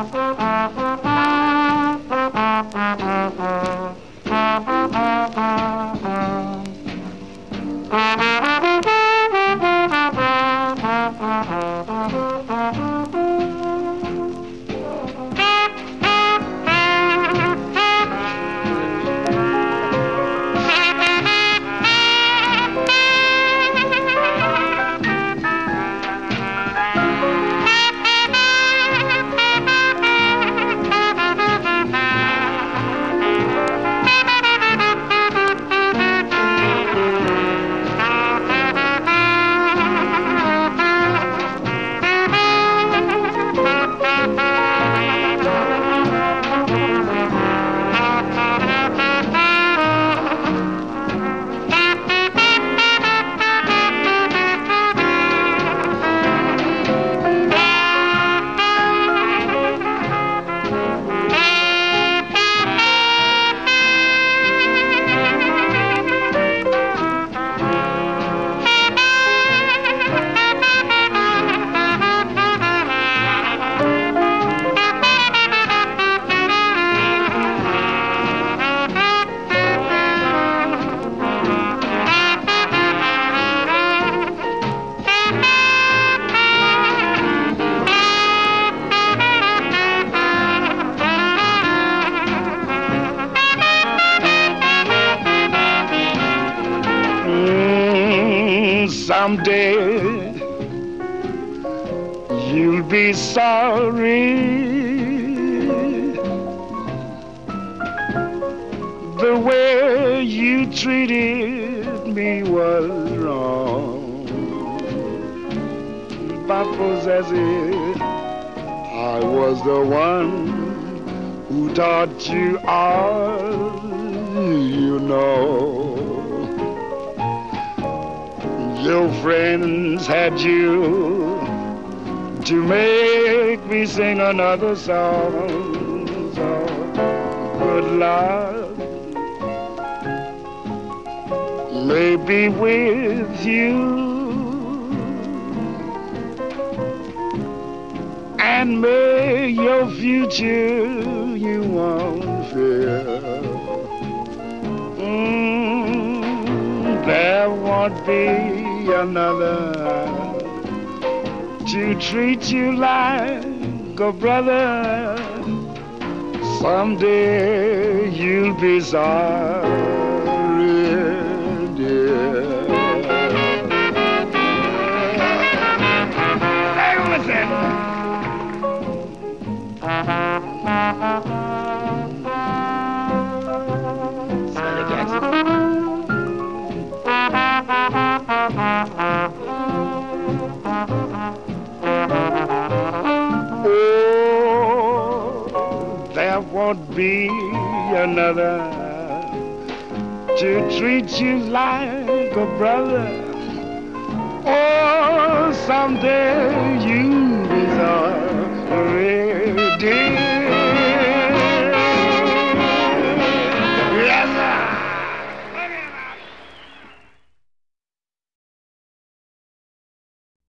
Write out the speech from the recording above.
Someday you'll be sorry. The way you treated me was wrong. By possessing, I was the one who taught you all you know. Your friends had you to make me sing another song. So good luck may be with you, and may your future you won't fear. There won't be another to treat you like a brother. Someday you'll be sorry, dear. Hey, listen. Smelly Jackson. There won't be another to treat you like a brother. Oh, someday you